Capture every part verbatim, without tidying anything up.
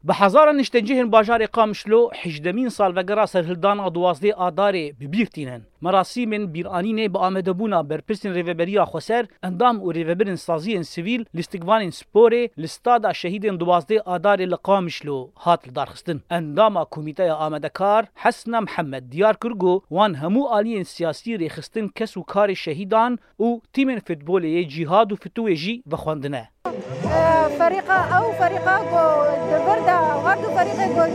بحزارا نشتنجهن باجار قامشلو حجدمین سال وگرا سرهلدانا دوازده آدار ببیرتینن. مراسم بیرانینه با آمده بونا برپرسین ریوبریا خوسر اندام و ریوبرین سازی سیویل لیستگوان سپوره لستادا شهیدین دوازده آدار لقامشلو هات لدارخستن. اندام کمیته آمده کار حسن محمد دیار کرگو وان همو آلین سیاسی ریخستن کس و کار شهیدان و تیم فوتبولی جهاد و فتوی جی و خواندنه. فريقة أو فريقة بردا غردو فريقة جول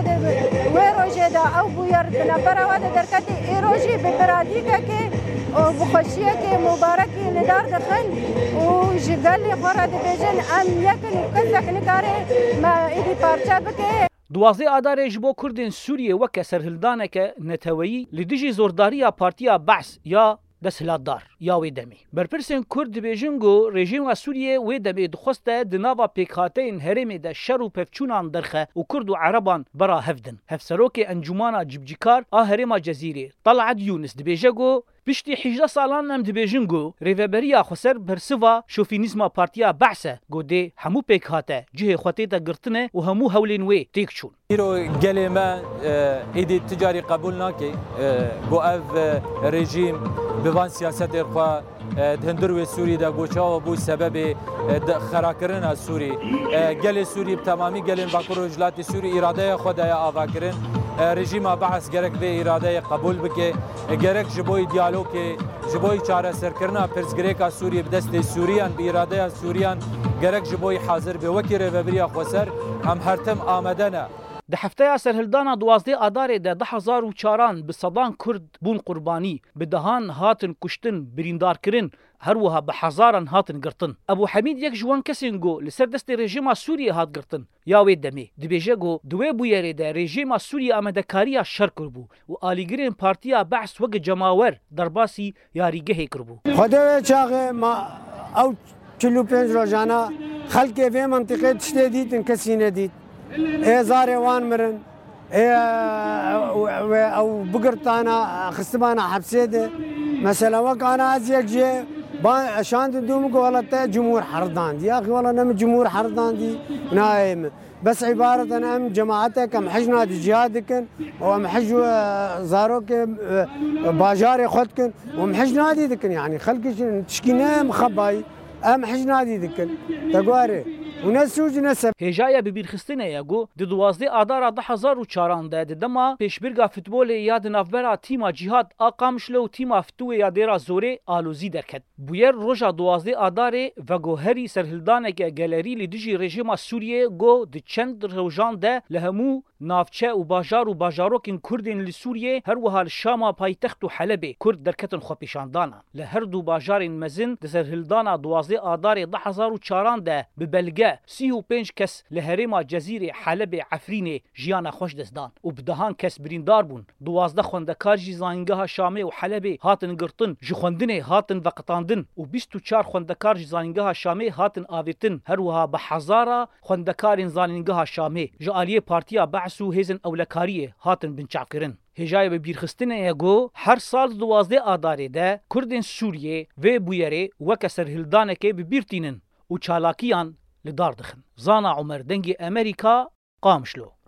ويروجي دا أو بوير بنفرة وهذا دركتي إيروجي ببراديكا كي وبخشية كي مباركي ندار دخل وجدالي خورا دبيجن أم يكن كذاك نكاري ما إيدي بارشا بكي. دوازده آدار جبو کردین سوریه وک سرهلدانه که نتویی لدیجی زورداریا پارتیا بعث یا دسهلاتدار یا وی دمی. برپرسین کرد بیجنگو رژیم سوریه وی دمی دخسته دناوا پیکاتین هرمی ده شر و پفچونان درخه و کرد و عربان برا هفدن. هفسروک انجمانا جبجیکار آ هرما جزیره طلعت یونس دبیجگو بشتی حجده سالان ام دبیجنگو ریوبریا خسر برسوا شوفینیزما پارتیا بعثه گوده همو پیکاته جه خوتیتا گرتنه و همو هولین وی تیک چون. ایرو گلی ما ایدی تجاری قبول ناکی گو اف رژیم بوان سیاست ارخوا دهندر و سوری دا گوچا و بو سبب خراکرن سوری گل سوری تمامی گلین باکر و اجلات سوری اراده خدای آواکرن رژیم بعث گرک به اراده قبول بکه گرک جبوی دیالوگ جبوی چاره سرکرنا پرزگریکا سوری بدست سوریان به اراده سوریان گرک جبوی حاضر به وکیل رهبری خسر هم هرتم آمدنه. ده هفته سرهلدانا دوازده آدار ده ده هزار و چاران به صدان کرد بون قربانی به دهان هاتن کشتن بریندار کرن هر وها به هزاران هاتن گرتن. ابو حمید یک جوان کسینگو لسر دست رژیم سوریه هات گرتن یا وی دمی دبیجه گو دوی بویره ده رژیم سوریه آمدکاریا شر کربو و آلیگرین پارتیا بعث وگ جماور درباسی یاریگه کربو. خدا چاغه ما او چلو پنج روزانه خلق و منطقه تشته دیدن کسی ندید. ايه زاري وان مرن ايه او بقرطانا خصبانا حبسيده مثلا وقانا ازيك جي شان دوم والله جمهور حردان دي يا اخي والله نم جمهور حردان دي نايم بس عباره انا ام جماعتك ام حجنا دي جهادكن وام حج زاروك باجاري خدكن وام حجنا دي دكن يعني خلق تشكينا مخباي ام حجنا دي دكن تقواري ونسوج نسب هجایا ببیرخستنه یگو د دوازده آدار ده هزار و چاران ده دما پیشبرگا فوتبال یاد نافبرا تیما جهاد آقامشلو تیما فتوه یادیرا زوره آلوزی درکد. بویر روژا دوازده آدار و گوهری سرهلدانه که گالری لدیجی رژیم سوریه گو د چند روژان ده لهمو نافچه و باجار و باجاروکین کردین لسوریه هر وها الشام پایتخت و حلبه کرد درکتن خو پیشاندانا لهر دو باجارین مزن د سرهلدانا دوازده آدار ده هزار و چاران ده ببلگه سی و پنج کس لهرما جزیره حلب عفرینه جیانا خوش دزدان و بدهان کس بریندار بون دوازده خوندکار جی زانگاه شامه و حلب هاتن گرتن جی خوندنه هاتن وقتاندن و بیست و چار خوندکار جی زانگاه شامه هاتن آویتن هر وها به هزارا خوندکار زانگاه شامه جالیه پارتیا بعث و هیزن اولکاریه هاتن بنچاکرن. هجای به بیرخستنه یگو هر سال دوازده آداره ده کردین سوریه و بویره وک سرهلدانه که ببیرتینن و چالاکیان لدار دخن. زانا عمر دنگی امریکا قامشلو.